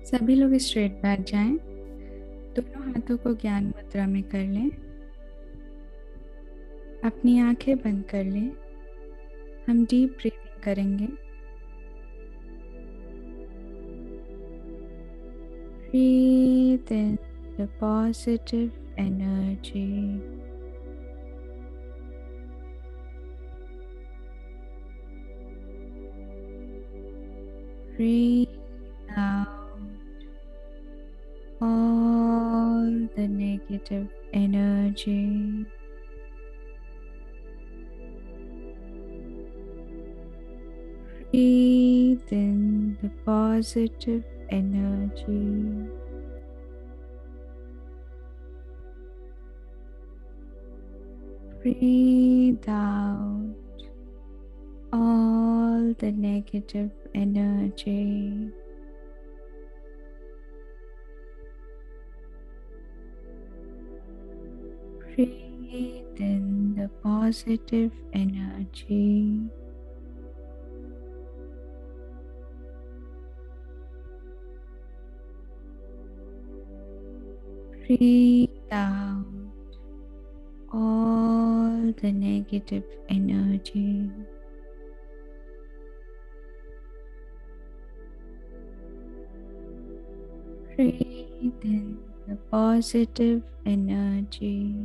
सभी लोग स्ट्रेट बैठ जाएं। दोनों हाथों को ज्ञान मुद्रा में कर लें। अपनी आंखें बंद कर लें। हम डीप ब्रीथिंग करेंगे। Breathe in the positive energy. Breathe out all the negative energy. Breathe in the positive energy. Breathe out all the negative energy. Breathe in the positive energy. Breathe out all the negative energy. Breathe in the positive energy.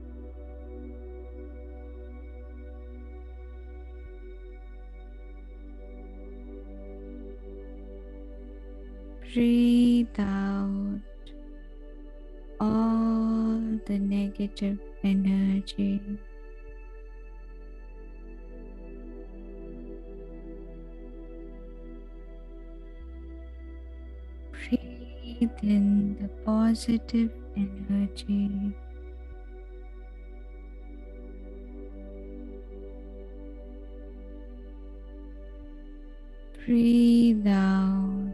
Breathe out all the negative energy. Breathe in the positive energy. Breathe out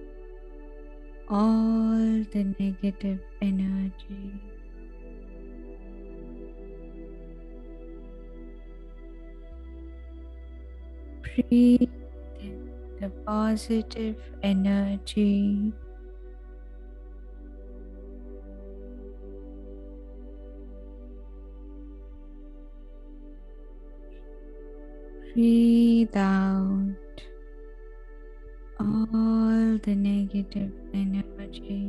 all the negative energy. Breathe in the positive energy. Breathe out all the negative energy.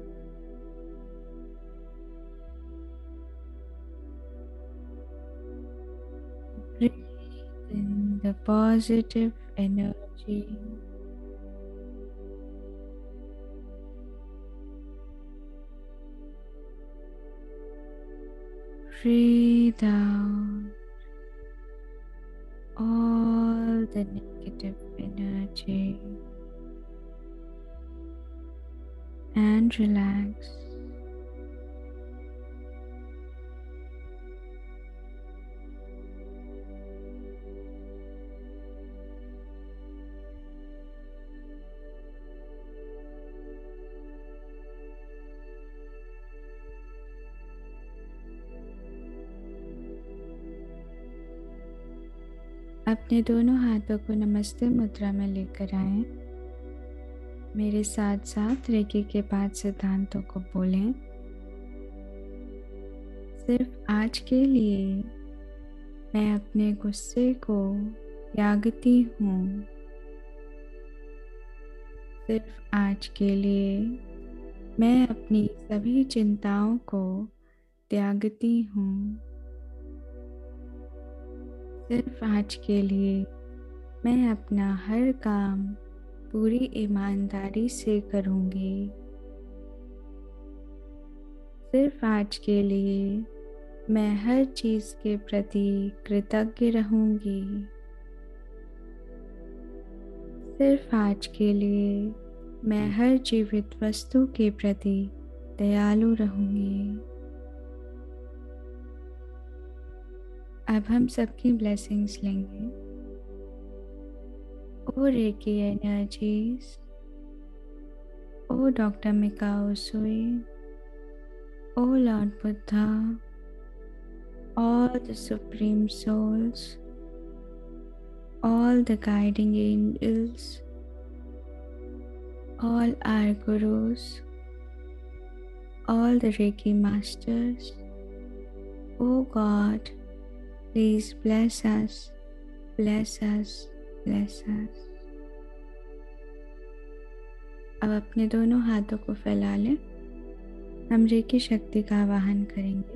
Breathe in the positive energy. Breathe out all the negative energy and relax. अपने दोनों हाथों को नमस्ते मुद्रा में लेकर आएं। मेरे साथ साथ रेकी के 5 सिद्धांतों को बोलें। सिर्फ आज के लिए मैं अपने गुस्से को त्यागती हूँ। सिर्फ आज के लिए मैं अपनी सभी चिंताओं को त्यागती हूँ। सिर्फ आज के लिए मैं अपना हर काम पूरी ईमानदारी से करूँगी। सिर्फ आज के लिए मैं हर चीज़ के प्रति कृतज्ञ रहूँगी। सिर्फ आज के लिए मैं हर जीवित वस्तु के प्रति दयालु रहूँगी। अब हम सबकी ब्लेसिंग्स लेंगे। O Reiki energies, O doctor Mikao Usui, O lord Buddha, all the supreme souls, all the guiding angels, all our gurus, all the Reiki masters. Oh God, please bless us, bless us, bless us. अब अपने दोनों हाथों को फैला लें। हम recce शक्ति का आवाहन करेंगे।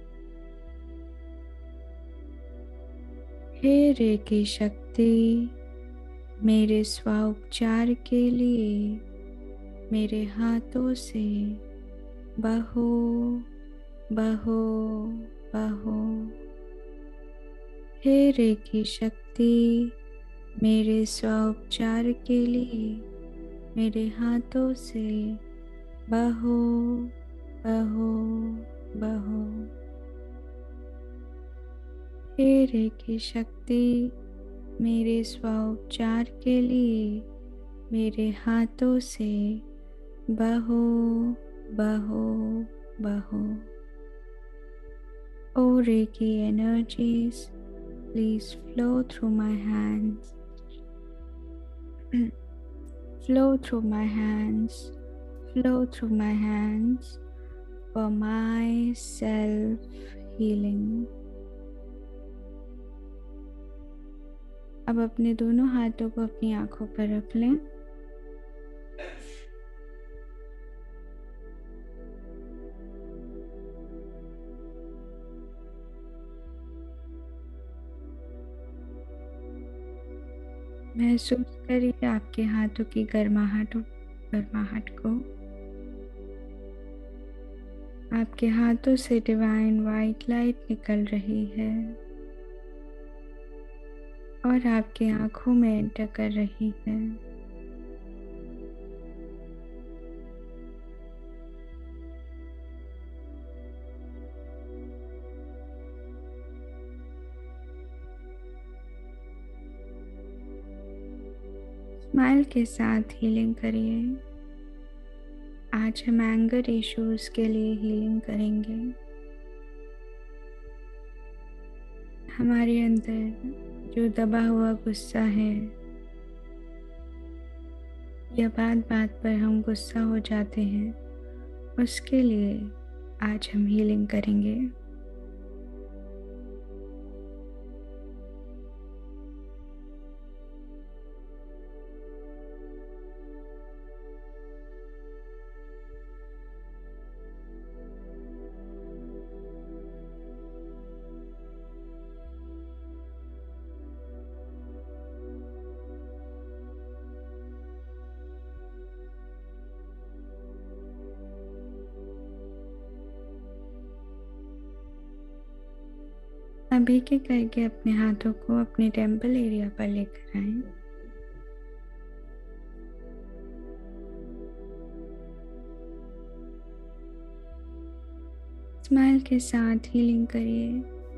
हे रेकी शक्ति, मेरे स्वाउपचार के लिए मेरे हाथों से बहो बहो बहो। हे रेकी शक्ति, मेरे स्वाउपचार के लिए मेरे हाथों से बहो बहो बहो। हे रेकी शक्ति, मेरे स्वाउपचार के लिए मेरे हाथों से बहो बहो बहो। Oh Reiki energies, please flow through my hands. Flow through my hands, flow through my hands for my self-healing. अब अपने दोनों हाथों को अपनी आंखों पर रख लें। महसूस करिए आपके हाथों की गर्माहट को। आपके हाथों से डिवाइन वाइट लाइट निकल रही है और आपकी आंखों में एंटर कर रही है। स्माइल के साथ हीलिंग करिए। आज हम एंगर इश्यूज के लिए हीलिंग करेंगे। हमारे अंदर जो दबा हुआ गुस्सा है या बात बात पर हम गुस्सा हो जाते हैं, उसके लिए आज हम हीलिंग करेंगे। अब एक एक करके अपने हाथों को अपने टेम्पल एरिया पर लेकर आएं। स्माइल के साथ हीलिंग करिए।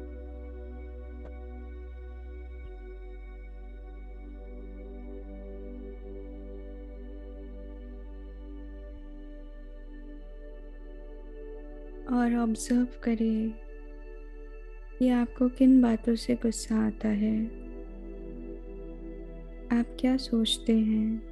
और ऑब्जर्व करिए कि आपको किन बातों से गुस्सा आता है। आप क्या सोचते हैं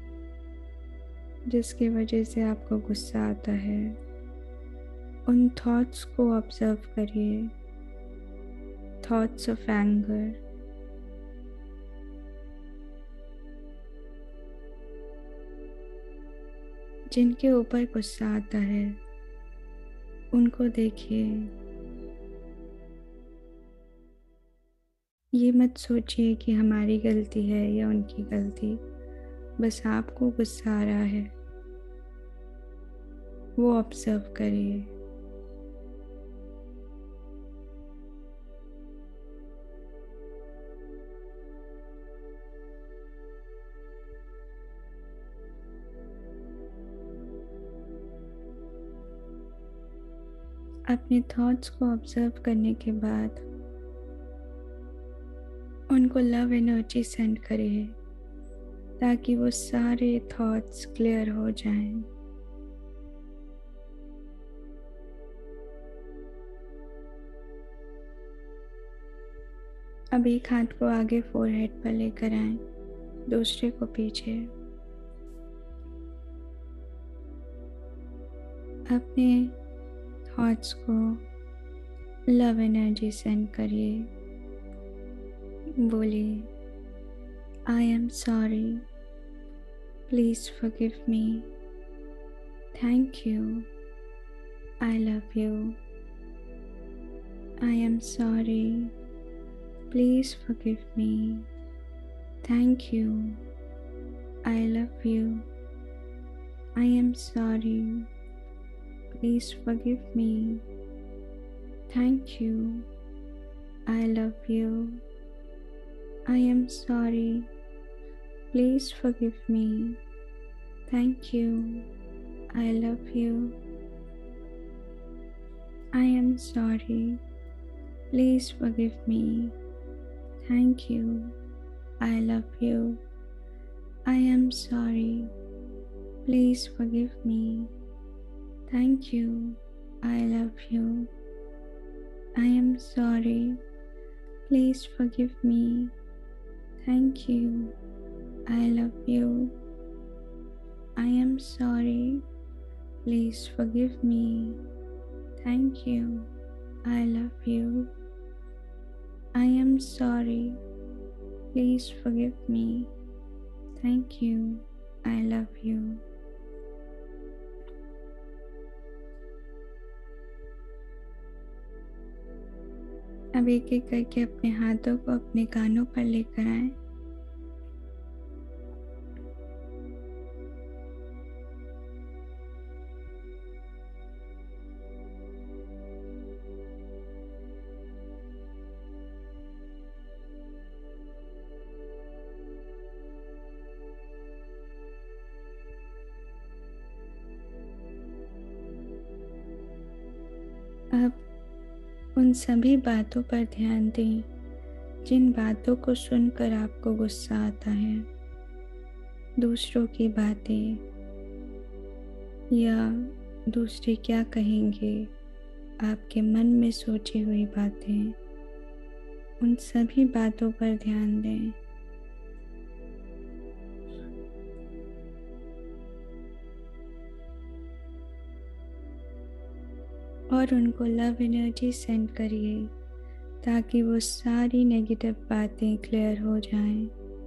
जिसकी वजह से आपको गुस्सा आता है। उन थॉट्स को ऑब्जर्व करिए। थॉट्स ऑफ एंगर, जिनके ऊपर गुस्सा आता है उनको देखिए। ये मत सोचिए कि हमारी गलती है या उनकी गलती, बस आपको गुस्सा आ रहा है, वो ऑब्जर्व करिए। अपने थॉट्स को ऑब्जर्व करने के बाद उनको लव एनर्जी सेंड करिए ताकि वो सारे थॉट्स क्लियर हो जाएं। अब एक हाथ को आगे फोरहेड पर लेकर आएं, दूसरे को पीछे। अपने थॉट्स को लव एनर्जी सेंड करिए। बोलिए, I am sorry, please forgive me, thank you, I love you, I am sorry, please forgive me, thank you, I love you, I am sorry, please forgive me, thank you, I love you. I am sorry. Please forgive me. Thank you. I love you. I am sorry. Please forgive me. Thank you. I love you. I am sorry. Please forgive me. Thank you. I love you. I am sorry. Please forgive me. Thank you. I love you. I am sorry. Please forgive me. Thank you. I love you. I am sorry. Please forgive me. Thank you. I love you. अब एक एक करके अपने हाथों को अपने कानों पर लेकर आए। अब उन सभी बातों पर ध्यान दें जिन बातों को सुनकर आपको गुस्सा आता है। दूसरों की बातें या दूसरे क्या कहेंगे, आपके मन में सोची हुई बातें, उन सभी बातों पर ध्यान दें। और उनको लव एनर्जी सेंड करिए ताकि वो सारी नेगेटिव बातें क्लियर हो जाएं।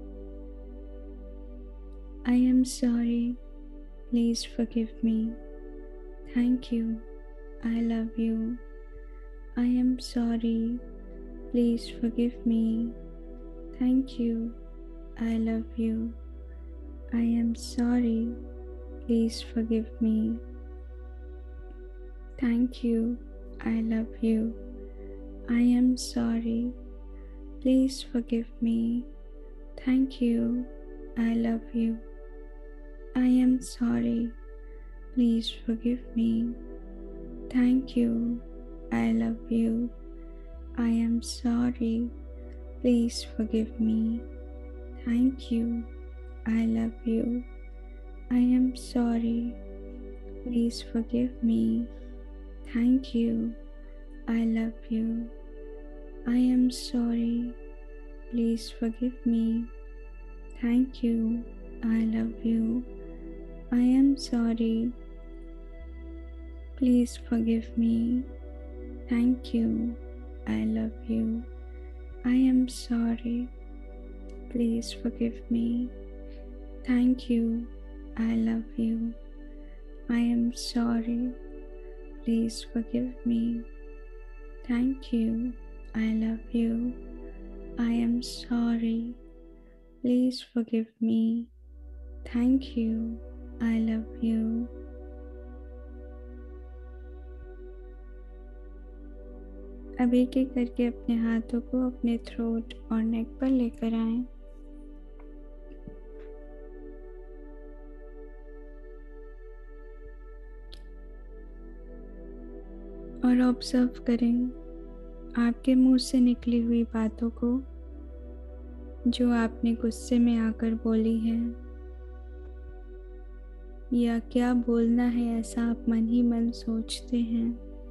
I am sorry, please forgive me, thank you, I love you, I am sorry, please forgive me, thank you, I love you, I am sorry, please forgive me, thank you, I love you, I am sorry, please forgive me, thank you, I love you, I am sorry, please forgive me, thank you, I love you, I am sorry, please forgive me, thank you, I love you, I am sorry, please forgive me, thank you, I love you, I am sorry, please forgive me, thank you, I love you, I am sorry, please forgive me, thank you, I love you, I am sorry, please forgive me, thank you, I love you, I am sorry, please forgive me, thank you, I love you, I am sorry, please forgive me, thank you, I love you। अब एक एक करके अपने हाथों को अपने throat और नेक पर लेकर आएं। और ऑब्जर्व करें आपके मुंह से निकली हुई बातों को जो आपने गुस्से में आकर बोली है, या क्या बोलना है ऐसा आप मन ही मन सोचते हैं।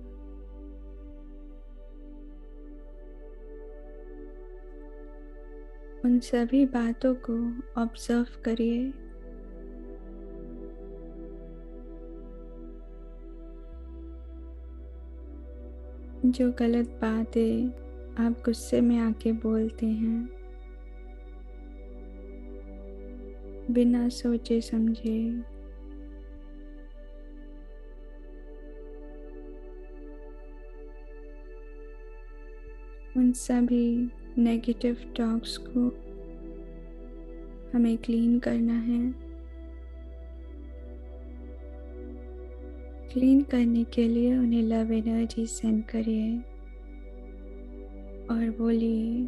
उन सभी बातों को ऑब्जर्व करिए जो गलत बातें आप गुस्से में आके बोलते हैं, बिना सोचे समझे, उन सभी नेगेटिव टॉक्स को हमें क्लीन करना है। क्लीन करने के लिए उन्हें लव एनर्जी सेंड करिए और बोलिए,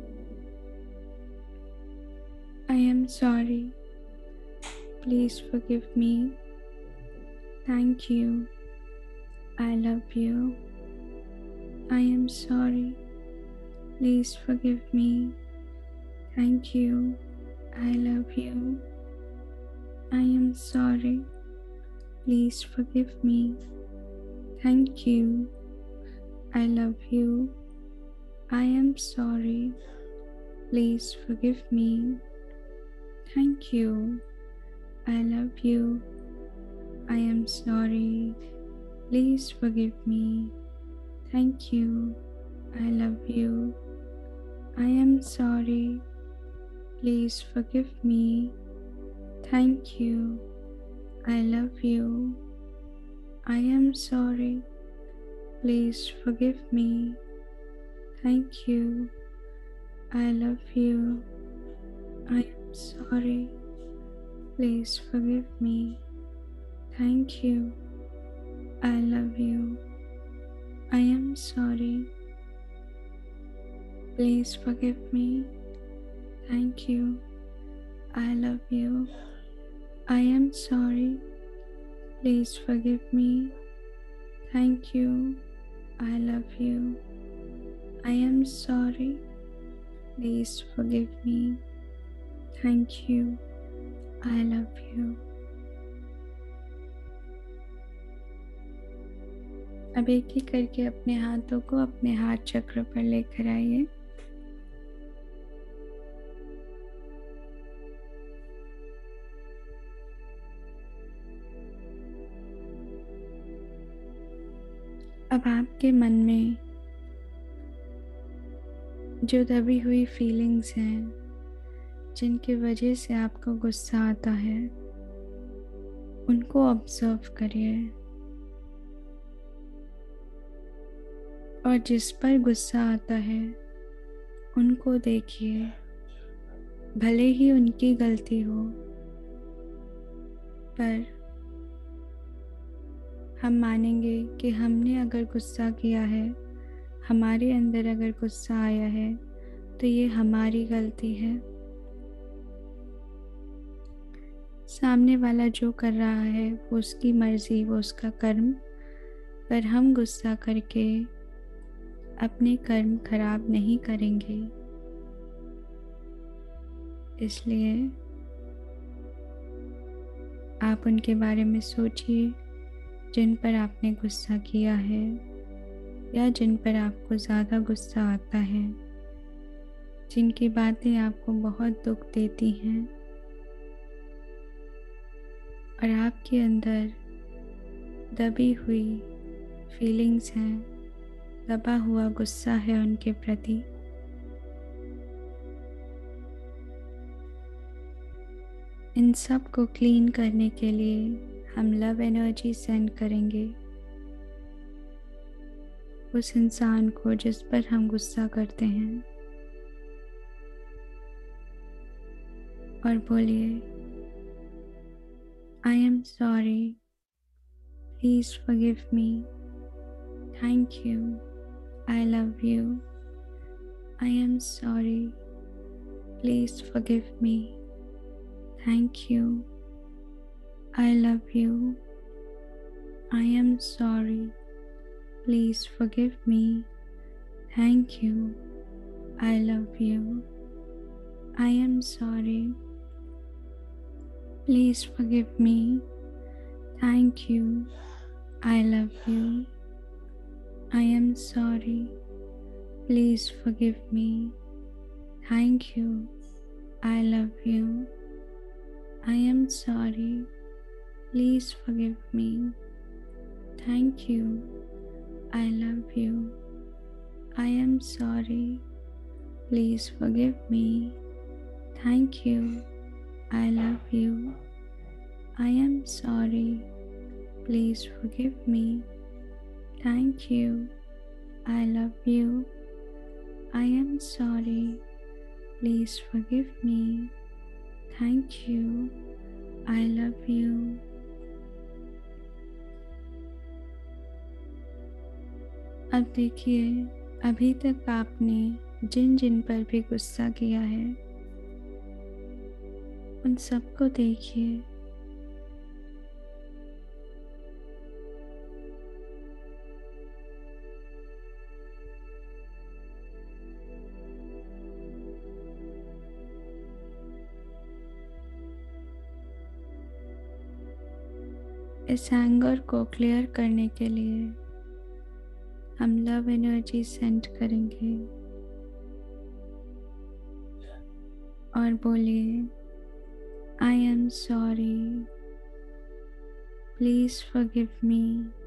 I am sorry, please forgive me, thank you, I love you, I am sorry, please forgive me, thank you, I love you, I am sorry, please forgive me, thank you, I love you, I am sorry. Please forgive me. Thank you. I love you. I am sorry. Please forgive me. Thank you. I love you. I am sorry. Please forgive me. Thank you. I love you. I am sorry. Please forgive me. Thank you. I love you. I am sorry. Please forgive me. Thank you. I love you. I am sorry. Please forgive me. Thank you. I love you. I am sorry. Please forgive me. Thank you. I love you. I am sorry. Please forgive me. Thank you. I love you. अब एक एक करके अपने हाथों को अपने हाथ चक्र पर लेकर आइए। अब आपके मन में जो दबी हुई फीलिंग्स हैं, जिनकी वजह से आपको गुस्सा आता है, उनको ऑब्जर्व करिए और जिस पर गुस्सा आता है उनको देखिए, भले ही उनकी गलती हो, पर हम मानेंगे कि हमने अगर गुस्सा किया है, हमारे अंदर अगर गुस्सा आया है, तो ये हमारी गलती है। सामने वाला जो कर रहा है वो उसकी मर्जी, वो उसका कर्म, पर हम गुस्सा करके अपने कर्म खराब नहीं करेंगे। इसलिए आप उनके बारे में सोचिए जिन पर आपने गुस्सा किया है या जिन पर आपको ज़्यादा गुस्सा आता है, जिनकी बातें आपको बहुत दुख देती हैं और आपके अंदर दबी हुई फीलिंग्स हैं, दबा हुआ गुस्सा है उनके प्रति। इन सब को क्लीन करने के लिए हम लव एनर्जी सेंड करेंगे उस इंसान को जिस पर हम गुस्सा करते हैं और बोलिए, I am sorry, please forgive me, thank you, I love you, I am sorry, please forgive me, thank you, I love you, I am sorry, please forgive me, thank you, I love you, I am sorry, please forgive me, thank you, I love you, I am sorry, please forgive me, thank you, I love you, I am sorry, please forgive me, thank you, I love you, I am sorry. Please forgive me. Thank you. I love you. I am sorry. Please forgive me. Thank you. I love you. I am sorry. Please forgive me. Thank you. I love you. अब देखिए, अभी तक आपने जिन जिन पर भी गुस्सा किया है उन सबको देखिए। इस एंगर को क्लियर करने के लिए हम लव एनर्जी सेंड करेंगे और बोलिए, I am sorry, please forgive me,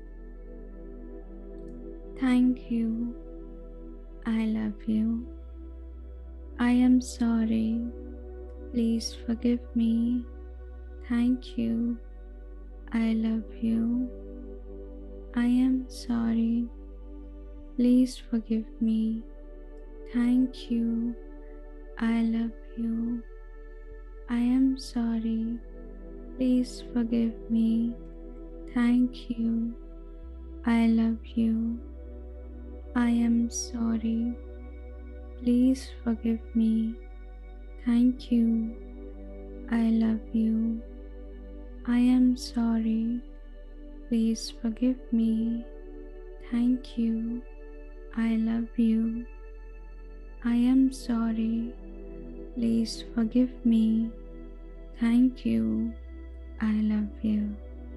thank you, I love you, I am sorry, please forgive me, thank you, I love you. I am sorry. Please forgive me. Thank you. I love you. I am sorry. Please forgive me. Thank you. I love you. I am sorry. Please forgive me. Thank you. I love you. I am sorry. Please forgive me. Thank you. I love you. I am sorry. Please forgive me. Thank you. I love you.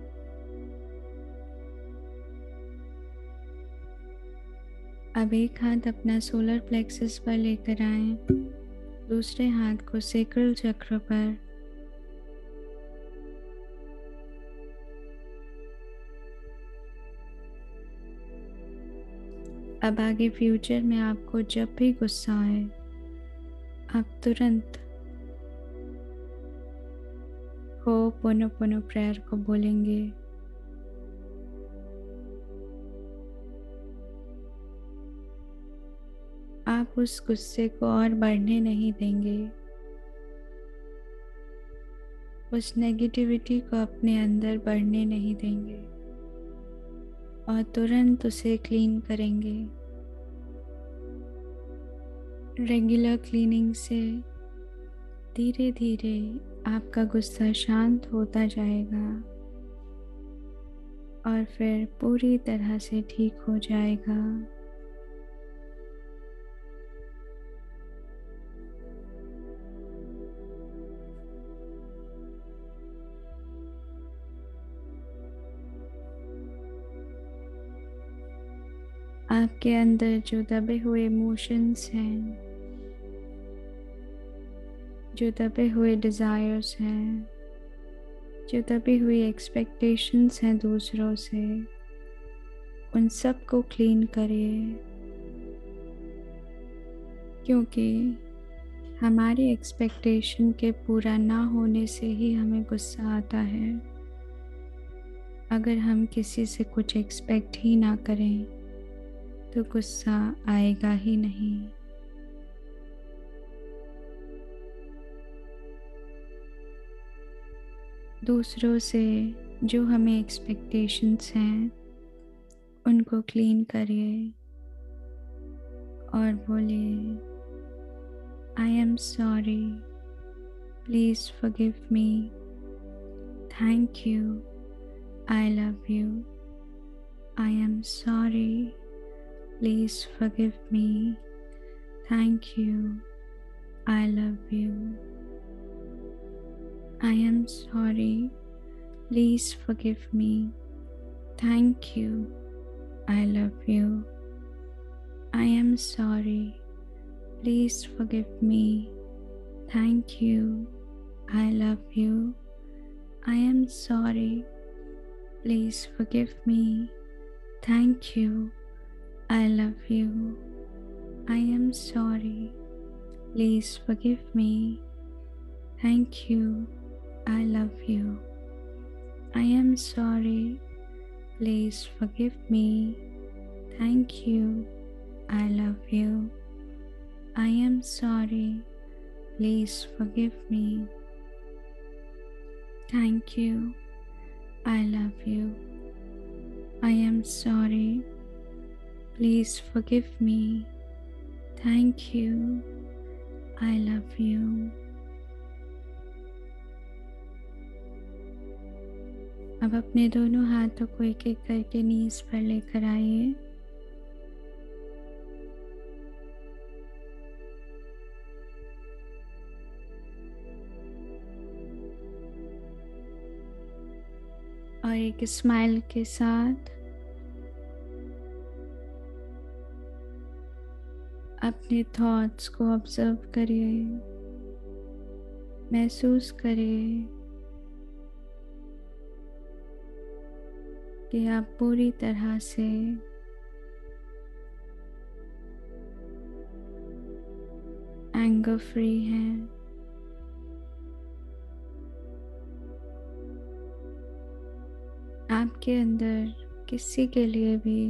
अब एक हाथ अपना solar plexus पर लेकर आएं, दूसरे हाथ को सेक्रल चक्र पर, अब आगे फ्यूचर में आपको जब भी गुस्सा आए आप तुरंत हो'ओपोनोपोनो प्रेयर को बोलेंगे। आप उस गुस्से को और बढ़ने नहीं देंगे, उस नेगेटिविटी को अपने अंदर बढ़ने नहीं देंगे और तुरंत उसे क्लीन करेंगे। रेगुलर क्लीनिंग से धीरे धीरे आपका गुस्सा शांत होता जाएगा और फिर पूरी तरह से ठीक हो जाएगा। आपके अंदर जो दबे हुए इमोशंस हैं, जो दबे हुए डिज़ायर्स हैं, जो दबी हुई एक्सपेक्टेशंस हैं दूसरों से, उन सब को क्लीन करिए, क्योंकि हमारी एक्सपेक्टेशन के पूरा ना होने से ही हमें गुस्सा आता है। अगर हम किसी से कुछ एक्सपेक्ट ही ना करें तो गुस्सा आएगा ही नहीं। दूसरों से जो हमें एक्सपेक्टेशंस हैं उनको क्लीन करिए और बोलिए, I am sorry, please forgive me, thank you, I love you, I am sorry, please forgive me. Thank you. I love you. I am sorry. Please forgive me. Thank you. I love you. I am sorry. Please forgive me. Thank you. I love you. I am sorry. Please forgive me. Thank you. I love you. I am sorry. Please forgive me. Thank you. I love you. I am sorry. Please forgive me. Thank you. I love you. I am sorry. Please forgive me. Thank you. I love you. I am sorry. Please forgive me. Thank you. I love you. अब अपने दोनों हाथों को एक एक करके नीज पर लेकर आइए। और एक स्माइल के साथ अपने थॉट्स को ऑब्जर्व करिए, महसूस करिए कि आप पूरी तरह से एंगर फ्री हैं। आपके अंदर किसी के लिए भी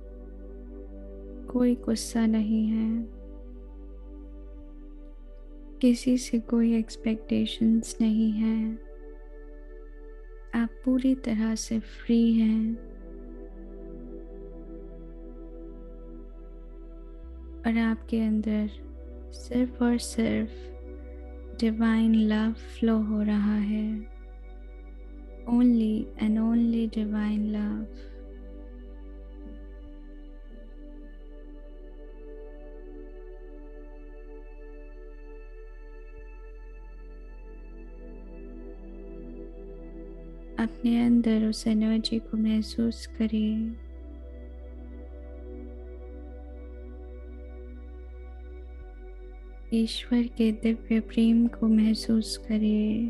कोई गुस्सा नहीं है, किसी से कोई एक्सपेक्टेशंस नहीं है। आप पूरी तरह से फ्री हैं और आपके अंदर सिर्फ और सिर्फ डिवाइन लव फ्लो हो रहा है। Only and only divine love. अपने अंदर उस एनर्जी को महसूस करिए। ईश्वर के दिव्य प्रेम को महसूस करिए।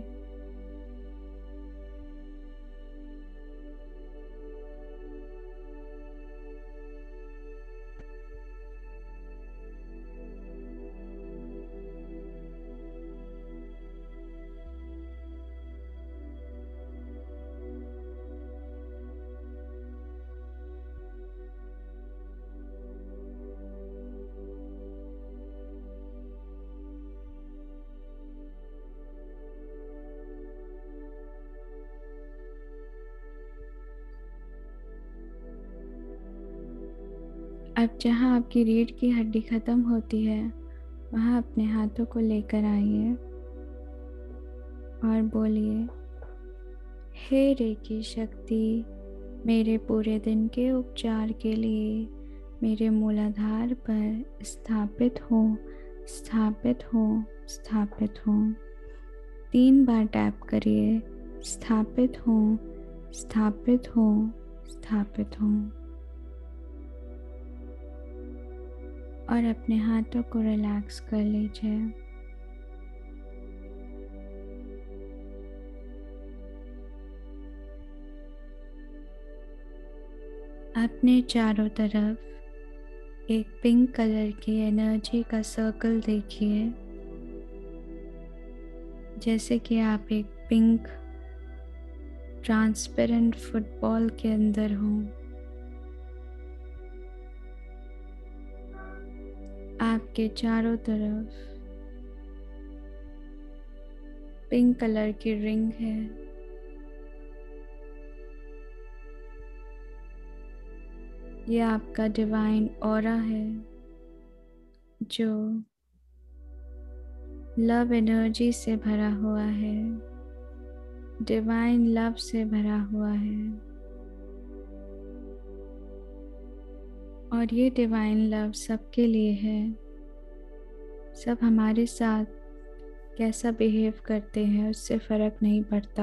अब जहाँ आपकी रीढ़ की हड्डी ख़त्म होती है वहाँ अपने हाथों को लेकर आइए और बोलिए, हे रेकी शक्ति, मेरे पूरे दिन के उपचार के लिए मेरे मूलाधार पर स्थापित हो, स्थापित हो, स्थापित हो। 3 बार टैप करिए। स्थापित हो, स्थापित हो, स्थापित हो। और अपने हाथों को रिलैक्स कर लीजिए। अपने चारों तरफ एक पिंक कलर की एनर्जी का सर्कल देखिए, जैसे कि आप एक पिंक ट्रांसपेरेंट फुटबॉल के अंदर हों। आपके चारों तरफ पिंक कलर की रिंग है। ये आपका डिवाइन ऑरा है जो लव एनर्जी से भरा हुआ है, डिवाइन लव से भरा हुआ है। और ये डिवाइन लव सबके लिए है। सब हमारे साथ कैसा बिहेव करते हैं उससे फ़र्क नहीं पड़ता।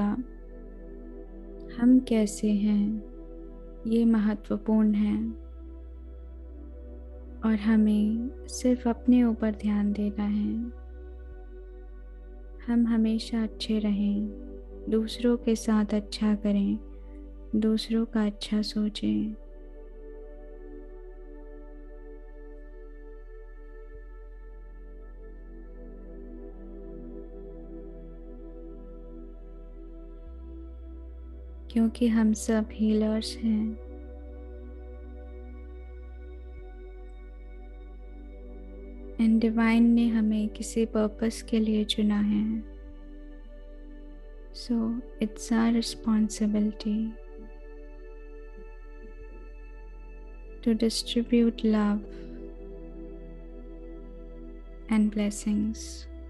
हम कैसे हैं ये महत्वपूर्ण है और हमें सिर्फ अपने ऊपर ध्यान देना है। हम हमेशा अच्छे रहें, दूसरों के साथ अच्छा करें, दूसरों का अच्छा सोचें। क्योंकि हम सब हीलर्स हैं। एंड डिवाइन ने हमें किसी पर्पस के लिए चुना है। So it's our responsibility to distribute love and blessings.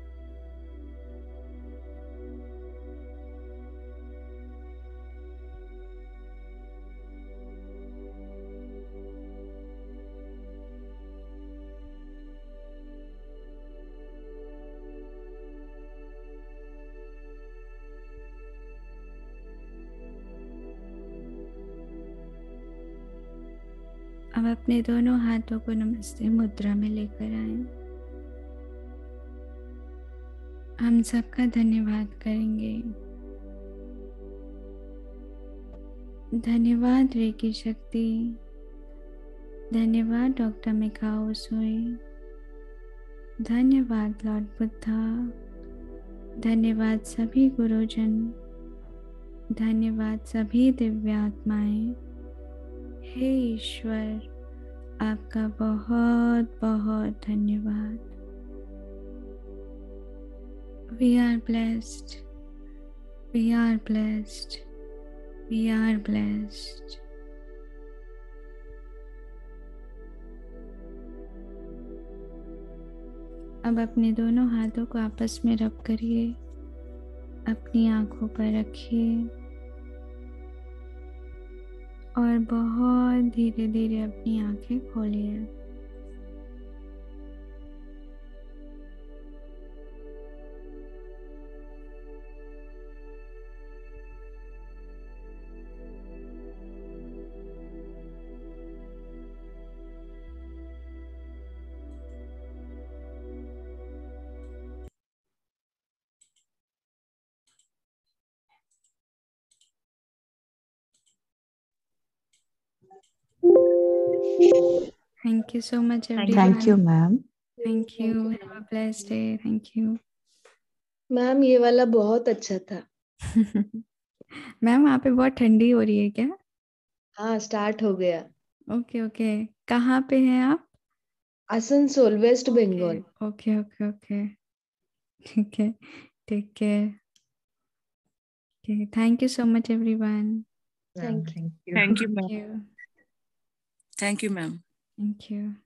अब अपने दोनों हाथों को नमस्ते मुद्रा में लेकर आए। हम सबका धन्यवाद करेंगे। धन्यवाद रेकी शक्ति, धन्यवाद डॉक्टर मिकाओ सोई, धन्यवाद लॉर्ड बुद्धा, धन्यवाद सभी गुरुजन, धन्यवाद सभी दिव्य आत्माएं। हे ईश्वर, आपका बहुत बहुत धन्यवाद। We are blessed. We are blessed. We are blessed. अब अपने दोनों हाथों को आपस में रब करिए, अपनी आंखों पर रखिए और बहुत धीरे धीरे अपनी आंखें खोलिए। Thank you so much, everyone. Thank you, ma'am. Thank you. Have a blessed day. Thank you. Ma'am ये वाला बहुत अच्छा था। मैम वहाँ पे बहुत ठंडी हो रही है क्या? हाँ, स्टार्ट हो गया। ओके ओके, कहाँ पे हैं आप? Asansol, West Bengal. Okay okay okay, ठीक है, take care. Thank you so much everyone. Thank you. Thank you. Thank you, Thank ma'am. you. Thank you, ma'am. Thank you.